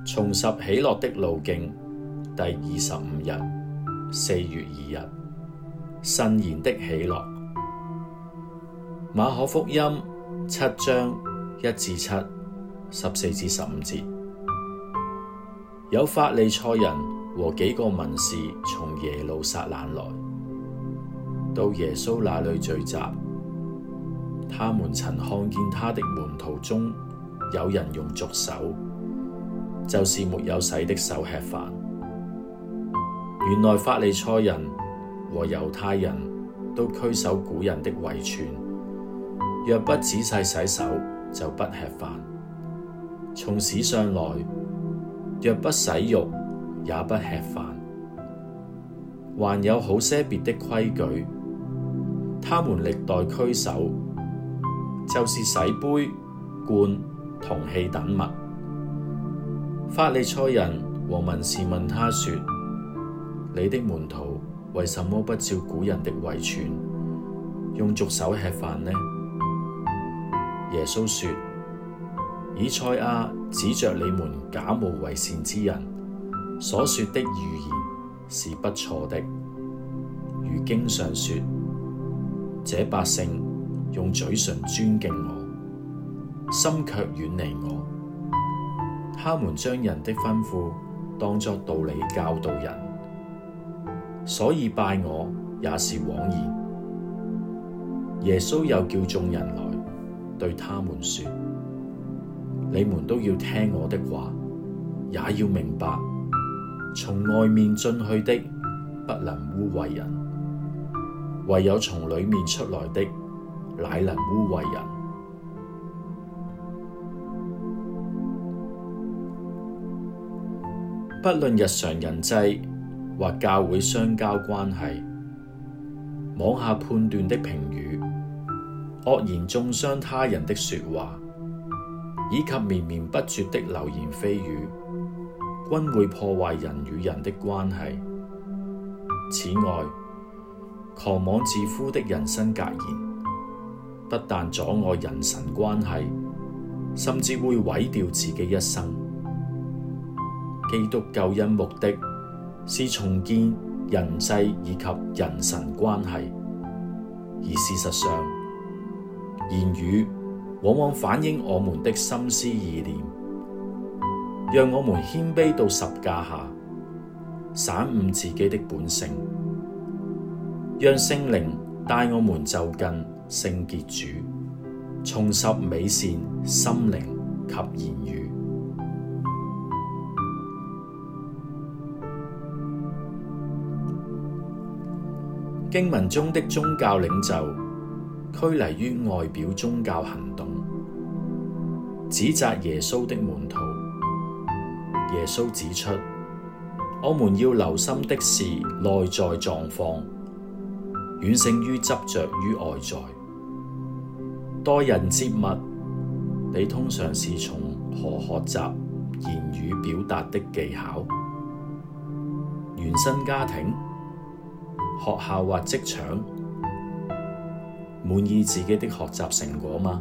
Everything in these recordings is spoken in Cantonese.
重拾喜樂的路徑第25日，4月2日，慎言的喜樂。馬可福音7章1至7、14至15節。有法利賽人和幾個文士從耶路撒冷來，到耶穌那裡聚集。他們曾看見他的門徒中有人用俗手，就是沒有洗的手吃飯。原來法利賽人和猶太人都拘守古人的遺傳，若不仔細洗手，就不吃飯。從史上來，若不洗浴，也不吃飯。還有好些別的規矩，他們歷代拘守，就是洗杯、罐、銅器等物。法利賽人和文士問他說：你的門徒為什麼不照古人的遺傳，用俗手吃飯呢？耶穌說：以賽亞指着你們假冒為善之人所說的預言是不錯的，如經上說：這百姓用嘴唇尊敬我，心卻遠離我。他們將人的吩咐當作道理教導人，所以拜我也是枉然。耶穌又叫眾人來，對他們說：你們都要聽我的話，也要明白，從外面進去的不能污穢人，唯有從裡面出來的乃能污穢人。不論日常人際或教會相交關係，妄下判斷的評語、惡言中傷他人的說話，以及綿綿不絕的流言蜚語，均會破壞人與人的關係。此外，狂妄自負的人身格言，不但阻礙人神關係，甚至會毀掉自己一生。基督救恩目的是重建人際以及人神關係，而事實上，言語往往反映我們的心思意念。讓我們謙卑到十架下，省悟自己的本性，讓聖靈帶我們就近聖潔主，重拾美善心靈及言語。經文中的宗教領袖拘泥於外表宗教行動，指責耶穌的門徒。耶穌指出，我們要留心的是內在狀況，遠勝於執着於外在。待人接物，你通常是從何學習言語表達的技巧？原生家庭、學校或職場？滿意自己的學習成果嗎？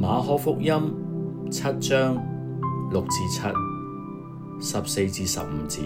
馬可福音7章6至7、14至15節。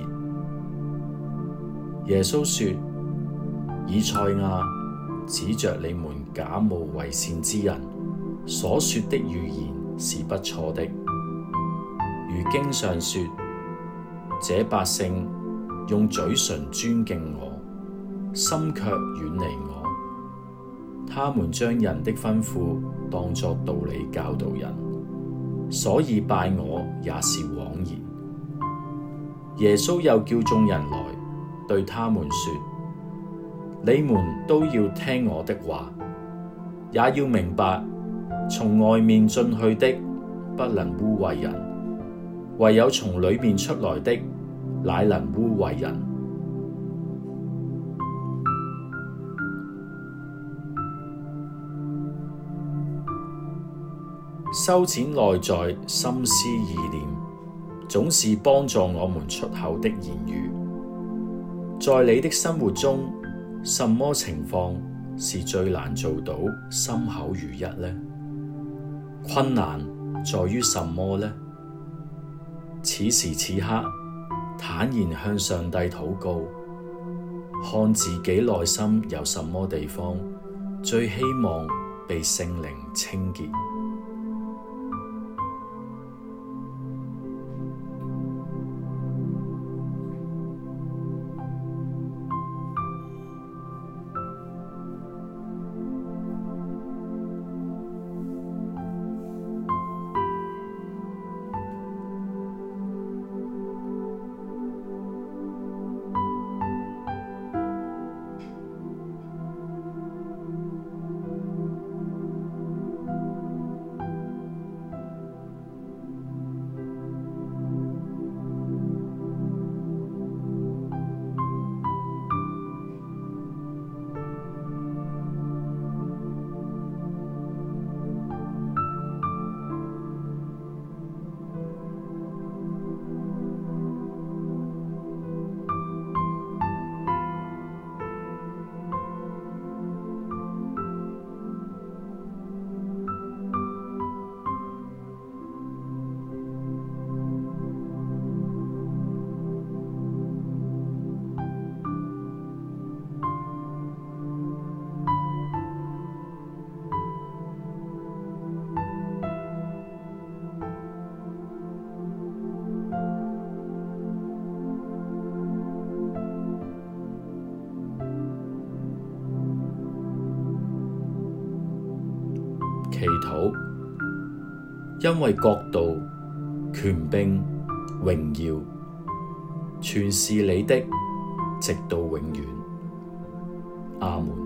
耶穌說：以賽亞指着你們假冒為善之人所說的預言是不錯的。如經上說：這百姓用嘴唇尊敬我，心卻遠離我。他們將人的吩咐當作道理教導人，所以拜我也是枉然。耶穌又叫眾人來，對他們說：你們都要聽我的話，也要明白，從外面進去的不能污穢人，唯有從裏面出來的乃能污穢人。修剪內在心思意念，總是幫助我們出口的言語。在你的生活中，什麼情況是最難做到心口如一呢？困難在於什麼呢？此時此刻，坦然向上帝禱告，看自己內心有什麼地方最希望被聖靈清潔。祈禱，因為國度、權柄、榮耀，全是你的，直到永遠。阿們。